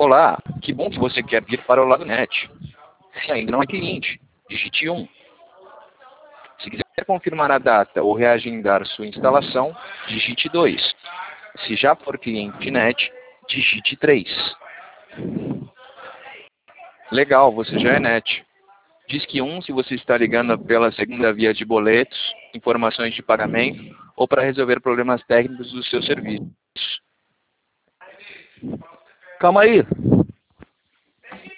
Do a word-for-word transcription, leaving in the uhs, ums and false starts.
Olá, que bom que você quer vir para o lado net. Se ainda não é cliente, digite um. Se quiser confirmar a data ou reagendar sua instalação, digite dois. Se já for cliente net, digite três. Legal, você já é net. Disque um se você está ligando pela segunda via de boletos, informações de pagamento ou para resolver problemas técnicos do seu serviço. Calma aí.